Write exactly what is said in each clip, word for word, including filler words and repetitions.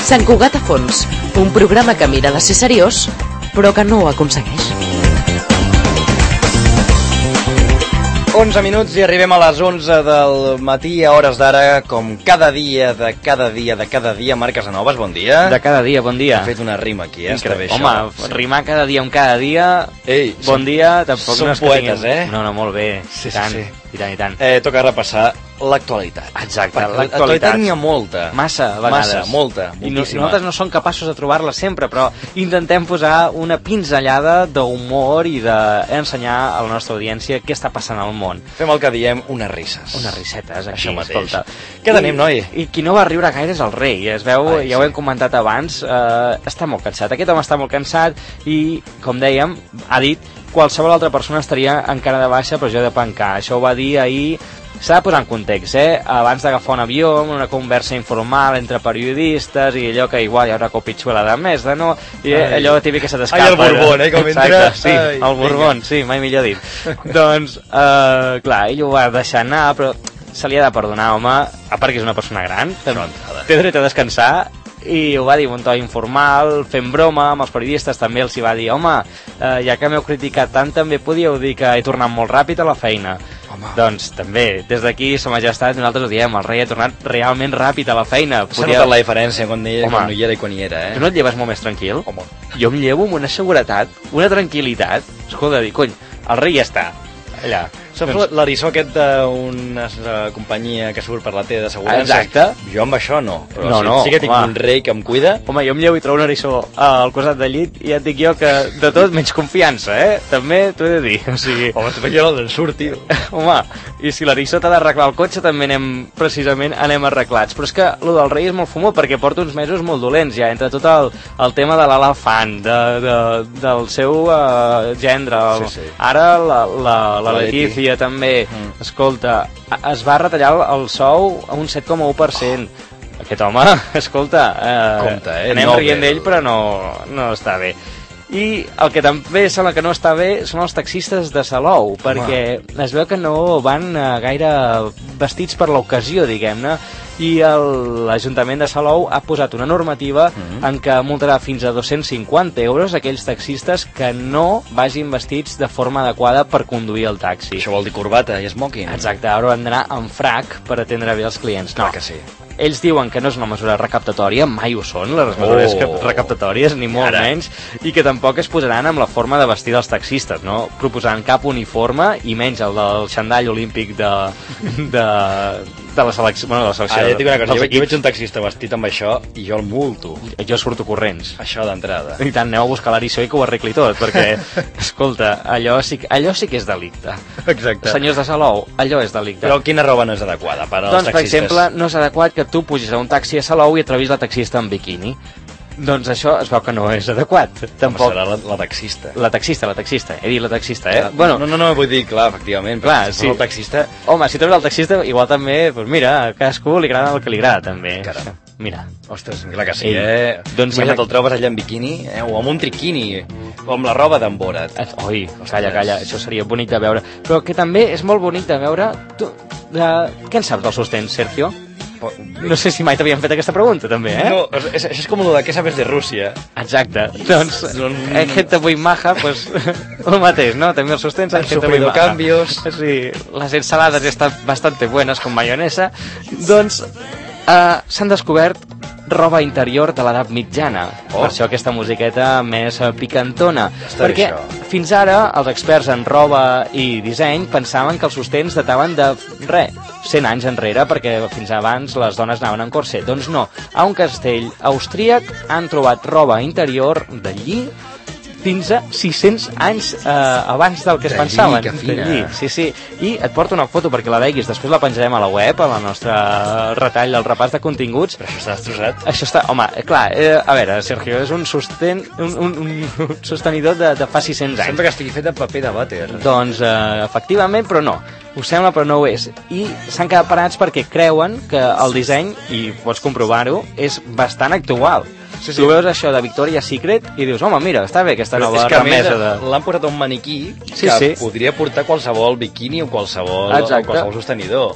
Sant Cugat a fons, un programa que mira de ser seriós, però que no ho aconsegueix. onze minuts i arribem a les onze del matí a hores d'ara, com cada dia, de cada dia, de cada dia. Marc Casanovas, bon dia. De cada dia, bon dia. Ha fet una rima aquí, eh? Està bé, Home, això. rimar cada dia amb cada dia... Ei, bon som, dia, tampoc som no és que poetes, tinguin... eh? No, no, molt bé. Sí, I tant, sí, sí. I tant, i tant. Eh, toca repassar l'actualitat. Exacte, Perquè l'actualitat. l'actualitat n'hi ha molta. Massa vegades. Massa, molta, I no, moltíssima. nosaltres no som capaços de trobar-la sempre, però intentem posar una pinzellada d'humor i d'ensenyar a la nostra audiència què està passant al món. Fem el que diem unes risses. Unes rissetes, aquí, Això mateix. escolta. Què tenim, noi? I, I qui no va riure gaire és el rei, es veu, Ai, ja sí. ho hem comentat abans, eh, està molt cansat. Aquest home està molt cansat i, com dèiem, ha dit qualsevol altra persona estaria encara de baixa, però jo he de pencar. Això ho va dir ahir. S'ha de posar en context, eh? Abans d'agafar un avió, una conversa informal entre periodistes i allò que igual hi ha una copitxuela de més, de no, i ai. Allò típic que se t'escapa. Ai, el Borbón, eh? Com exacte, entra... sí, ai, el Borbón, sí, mai millor dit. Doncs, eh, clar, ell ho va deixar anar, però se li ha de perdonar, home, a part que és una persona gran, té dret a descansar, i ho va dir un to informal, fent broma amb els periodistes, també els hi va dir, home, eh, ja que m'heu criticat tant, també podíeu dir que he tornat molt ràpid a la feina. Home. Doncs també, des d'aquí, Sa Majestat, nosaltres ho diem, el rei ha tornat realment ràpid a la feina. S'ha Podia... notat la diferència quan, ella, quan no hi era i quan hi era, eh? Tu no et lleves molt més tranquil? Home. Jo em llevo amb una seguretat, una tranquil·litat. Escolta, dic, cony, el rei ja està allà. Saps doncs... l'eriçó aquest d'una uh, companyia que surt per la T d'assegurança? Exacte. Jo amb això no, però no, sí, no, sí que tinc home. Un rei que em cuida. Home, jo em llevo i trobo un eriçó al costat del llit i ja et dic jo que de tot menys confiança, eh? També t'ho he de dir, o sigui... Home, tu jo el surt, tio. Home, i si l'eriçó t'ha d'arreglar el cotxe també anem, precisament, anem arreglats. Però és que el del rei és molt fumó perquè porta uns mesos molt dolents ja, entre tot el, el tema de l'elefant, de, de, del seu uh, gendre, el, sí, sí. ara la, la, la, la Letícia també... Mm. Escolta, es va retallar el sou a un set coma u per cent. Aquest home, escolta, eh, Compte, eh? anem no rient d'ell, però no, no està bé. I el que també sembla que no està bé són els taxistes de Salou, perquè home. Es veu que no van gaire vestits per l'ocasió, diguem-ne, i l'Ajuntament de Salou ha posat una normativa mm-hmm. en què multarà fins a dos-cents cinquanta euros aquells taxistes que no vagin vestits de forma adequada per conduir el taxi. Això vol dir corbata i smoking. Exacte, ara han d'anar amb frac per atendre bé els clients. No, clar que sí. Ells diuen que no és una mesura recaptatòria, mai ho són les mesures oh. recaptatòries, ni molt Ara. menys, i que tampoc es posaran amb la forma de vestir dels taxistes, no? Proposant cap uniforme, i menys el del xandall olímpic de, de, de la selecció. Bueno, de la selecció ah, ja dic una cosa, jo, jo veig un taxista vestit amb això i jo el multo. Jo surto corrents. Això d'entrada. I tant, aneu a buscar l'eriçó i que ho arregli tot, perquè, escolta, allò sí, allò sí que és delicte. Exacte. Senyors de Salou, allò és delicte. Però quina roba no és adequada per als doncs, taxistes? Per exemple, no és adequat que tu pugis a un taxi a Salou i atrevis la taxista en biquini. Doncs això es veu que no és adequat. Tampoc... serà la, la taxista. La taxista, la taxista. He dit la taxista, eh? Ah, bueno, no, no, no, vull dir, clar, efectivament. Clar, si sí. El taxista... Home, si trobes el taxista, igual també, doncs mira, a cadascú li agrada el que li agrada, també. Caram. Mira. Ostres, clar que sí, Ei, eh? Doncs imagina't, el trobes allà en biquini, eh? O amb un triquini, o amb la roba d'en Borat. Oi, calla, calla, això seria bonic de veure. Però que també és molt bonic de veure... Tu, de... Què en saps del sostens, Sergio? No sé si mai t'havien fet aquesta pregunta, també, eh? No, és, això és com el de què sabes de Rússia. Exacte. Doncs, hay gente muy maja, pues, el mateix, ¿no? També els sostens, hay gente muy maja. Cambios. Sí, las ensaladas están bastante buenas con mayonesa. Doncs, uh, s'han descobert roba interior de l'edat mitjana. Oh. Per això aquesta musiqueta més picantona. Està perquè això. Fins ara els experts en roba i disseny pensaven que els sostens dataven de res, cent anys enrere, perquè fins abans les dones anaven en corset. Doncs no, a un castell austríac han trobat roba interior de lli fins a sis-cents anys eh, abans del que es de pensaven. Que fina. De lli, sí, sí. I et porto una foto perquè la veguis, després la penjarem a la web, a la nostra retall del repàs de continguts. Però això està destrossat. Això està, home, clar, eh, a veure, Sergio, és un sosten, un, un, un sostenidor de, de fa sis-cents anys. Sembla que estigui fet de paper de vàter. Doncs, eh, efectivament, però no. Ho sembla, però no ho és. I s'han quedat parats perquè creuen que el disseny, i pots comprovar-ho, és bastant actual. Sí, sí. Tu veus això de Victoria's Secret i dius, home, mira, està bé aquesta però nova és que remesa de... l'han portat a un maniquí sí, que sí. podria portar qualsevol biquini o qualsevol, o qualsevol sostenidor.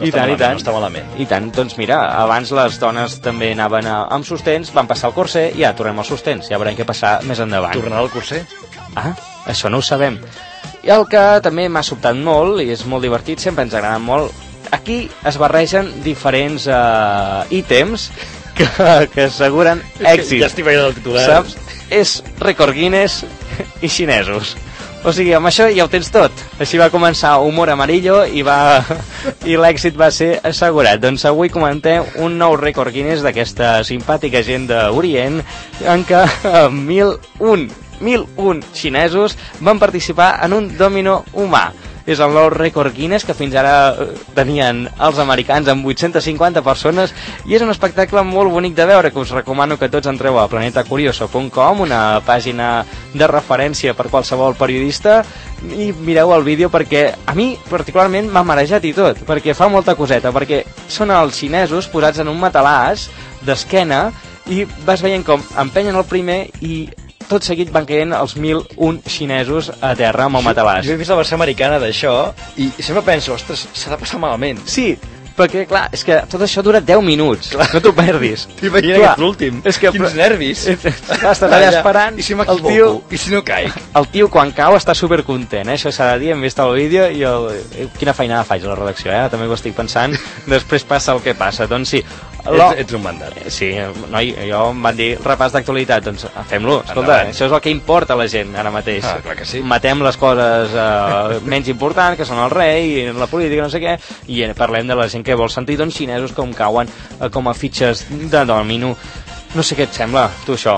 No I tant, malament, i tant. No està malament. I tant, doncs mira, abans les dones també anaven a, amb sostens, van passar al corser i ja tornem als sostens, ja veurem què passar més endavant. Tornarà al corser? Ah, això no ho sabem. I el que també m'ha sobtat molt, i és molt divertit, sempre ens agrada molt, aquí es barregen diferents uh, ítems que, que asseguren èxit. Ja estic veient el titular. Saps? És rècord Guinness i xinesos. O sigui, amb això ja ho tens tot. Així va començar Humor Amarillo i, va... i l'èxit va ser assegurat. Doncs avui comentem un nou rècord Guinness d'aquesta simpàtica gent d'Orient en què mil un, mil un xinesos van participar en un dòmino humà. És el nou rècord Guinness que fins ara tenien els americans amb vuit-centes cinquanta persones i és un espectacle molt bonic de veure que us recomano que tots entreu a planeta curioso punt com, una pàgina de referència per qualsevol periodista, i mireu el vídeo perquè a mi particularment m'ha marejat i tot, perquè fa molta coseta, perquè són els xinesos posats en un matalàs d'esquena i vas veient com empenyen el primer i tot seguit van caient els mil un xinesos a terra amb el matalàs. Jo he vist la versió americana d'això i sempre penso, ostres, s'ha de passar malament. Sí, perquè, clar, és que tot això dura deu minuts, clar. No t'ho perdis. T'imagina aquest últim, és que, quins nervis. Estàs allà esperant. I si m'equivoco, i si no caic. El tio, quan cau, està supercontent, eh? Això s'ha de dir, hem vist el vídeo i el... quina feinada faig a la redacció, eh? També ho estic pensant, després passa el que passa. Doncs sí, Lo... Ets, ets un mandat. Sí, noi, jo em van dir repàs d'actualitat, doncs fem-lo. Escolta, Endavant. Això és el que importa a la gent ara mateix. Ah, clar que sí. Matem les coses eh, menys importants, que són el rei, i la política, no sé què, i parlem de la gent que vol sentir doncs xinesos com cauen eh, com a fitxes de domino. No sé què et sembla, tu, això.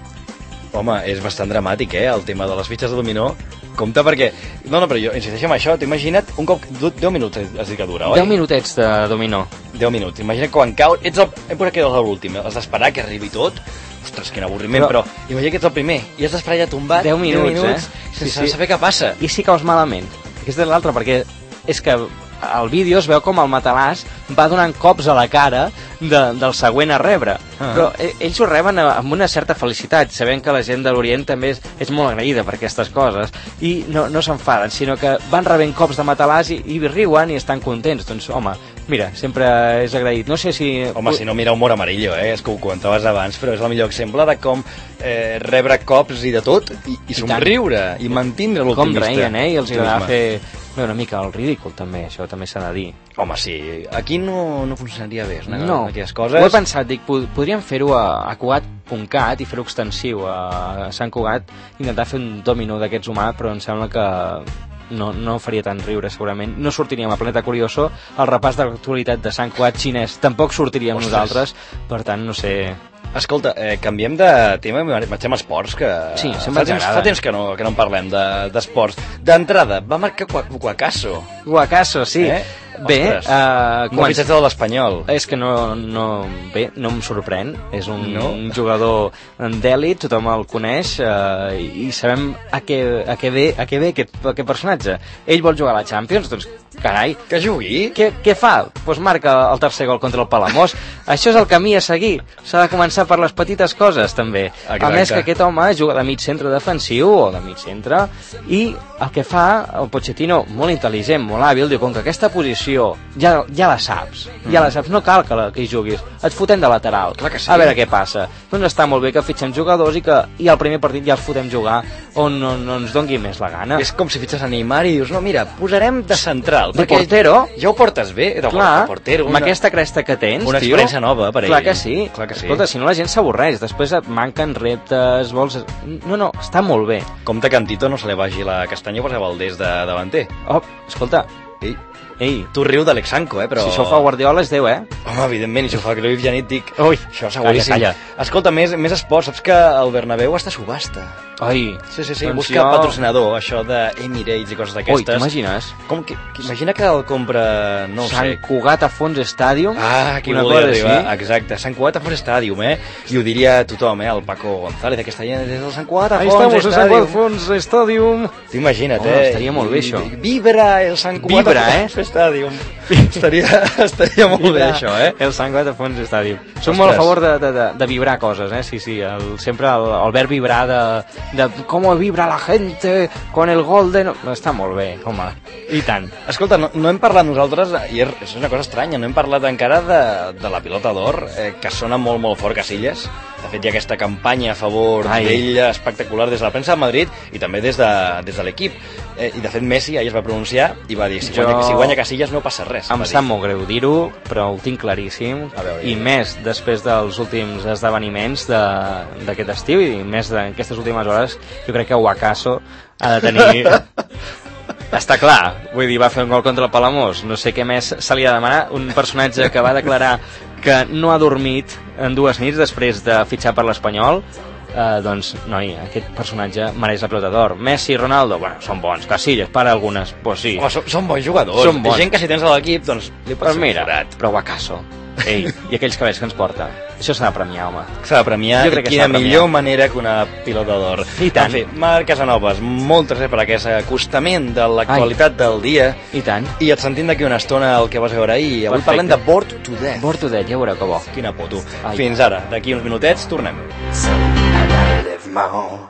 Home, és bastant dramàtic, eh, el tema de les fitxes de dominó. Compte perquè... No, no, però jo insisteixo en això. T'ho imagina't un cop... deu minuts has dit que dura, oi? deu minutets de dominó. deu minuts. Imagina't quan cau... Ets el... Hem posat que és l'últim. Has d'esperar que arribi tot. Ostres, quin avorriment, però... però imagina't que ets el primer i has d'esperar ja tombat deu minuts, deu minuts eh? Sense sí, sí. saber què passa. I si caus malament? Aquesta és l'altra, perquè és que al vídeo es veu com el matalàs va donant cops a la cara de, del següent a rebre. Uh -huh. Però ells ho reben amb una certa felicitat, sabent que la gent de l'Orient també és, és molt agraïda per aquestes coses, i no, no s'enfaden, sinó que van rebent cops de matalàs i, i riuen i estan contents. Doncs, home, mira, sempre és agraït. No sé si... Home, si no, mira Humor Amarillo, eh? És que ho comentaves abans, però és el millor exemple de com eh, rebre cops i de tot, i, i somriure, i mantindre l'optimista. Com reien, eh? I els agradava fer... Bé, una mica el ridícul també, això també s'ha de dir. Home, sí, aquí no, no funcionaria bé, no, no. Aquelles coses. Ho he pensat, dic, pod podríem fer-ho a, a Cugat punt cat i fer-ho extensiu a Sant Cugat, intentar fer un dominó d'aquests humà, però em sembla que no, no faria tant riure segurament. No sortiríem a Planeta Curioso, el repàs de l'actualitat de Sant Cugat xinès tampoc sortiríem Ostres. nosaltres, per tant, no sé... Escolta, eh, canviem de tema, marxem a esports, que sí, fa, temps, fa temps que no, que no en parlem d'esports. De, D'entrada, va marcar Guacaso. Guacaso, sí. Eh? Bé, uh, com a fitxatge de l'Espanyol. És que no, no, bé, no em sorprèn. És un, no? un jugador d'èlit, tothom el coneix, uh, i sabem a què, a què ve, a què ve aquest, aquest personatge. Ell vol jugar a la Champions, doncs, carai. Que jugui? Què, què fa? Doncs pues marca el tercer gol contra el Palamós. Això és el camí a seguir. S'ha de començar per les petites coses, també. Exacte. A més que aquest home juga de mig centre defensiu o de mig centre, i el que fa el Pochettino, molt intel·ligent, molt hàbil, diu, com que aquesta posició ja, ja la saps, ja la saps, no cal que, la, que hi juguis, et fotem de lateral. Clar que sí. A veure què passa. Doncs està molt bé que fitxem jugadors i que i al primer partit ja els fotem jugar on no, no ens dongui més la gana. És com si fitxes a Neymar i dius, no, mira, posarem de central. De portero. Ja ho portes bé, de, clar, de portero. Una, amb aquesta cresta que tens, una tio. Una experiència nova per a clar ell. Que sí. Clar que sí. Escolta, si no la gent s'avorreix, després et manquen reptes, vols... No, no, està molt bé. Compte que a Tito no se li vagi la castanya per Valdés de davanter. Oh, escolta. Ei. Ei. Tu riu d'Alexanco, eh, però... Si això ho fa Guardiola és Déu, eh? Home, evidentment, i si ho fa Cruyff Janit, dic... Ui, això seguríssim. Calla, calla. Escolta, més, més esports, saps que el Bernabéu està a subhasta. Ai. Sí, sí, sí, doncs busca jo... patrocinador, això d'Emirates i coses d'aquestes. Ui, t'imagines? Com que, que, imagina que el compra, no ho Sant sé... Sant Cugat Afons Stadium? Ah, aquí volia arribar, sí? Exacte, Sant Cugat Afons Stadium, eh? I ho diria tothom, eh? El Paco González, aquesta gent des del Sant Cugat Afons Stadium. Ahí estamos, el Sant Cugat Afons Stadium. T'imagina't, oh, eh? Estaria molt bé, això. Vibra el Sant Cugat vibra, eh? Stadium. Estaria, estaria molt bé, això, eh? El Sangot Fons Stadium. Som molt a favor de, de, de, de vibrar coses, eh? Sí, sí, el, sempre el, el verb vibrar de, de com vibra la gente con el gol de... No, està molt bé, home, i tant. Escolta, no, no hem parlat nosaltres, i és una cosa estranya, no hem parlat encara de, de la pilota d'or, eh, que sona molt, molt fort Casillas. De fet, hi ha aquesta campanya a favor d'ell espectacular des de la premsa de Madrid i també des de, des de l'equip. Eh, I, de fet, Messi ahir es va pronunciar i va dir si, jo... guanya, si guanya Casillas no passa res. Em sap molt greu dir-ho, però ho tinc claríssim. Veure, I més després dels últims esdeveniments d'aquest estiu i més d'aquestes últimes hores, jo crec que Wakaso ha de tenir... Està clar, vull dir, va fer un gol contra el Palamós, no sé què més se li ha de demanar, un personatge que va declarar que no ha dormit en dues nits després de fitxar per l'Espanyol, eh, doncs, noi, aquest personatge mereix la pilota d'or. Messi, Ronaldo, bueno, són bons, Casillas, per algunes, pues sí. Home, són, són bons jugadors, són bons. Gent que si tens a l'equip, doncs li pots pues ser mira, forat. però Wakaso, ei, i aquells cabells que ens porta, això s'ha de premiar, home. S'ha de premiar, i quina millor manera que una pilota d'or. I tant. En fi, Marc Casanovas, moltes gràcies per aquest acostament de l'actualitat del dia. I tant. I et sentim d'aquí una estona el que vas veure ahir. Avui Perfecte. parlem de Bored to Death. Bored to Death, ja veureu que bo. Quina foto. Ai. Fins ara, d'aquí uns minutets, tornem.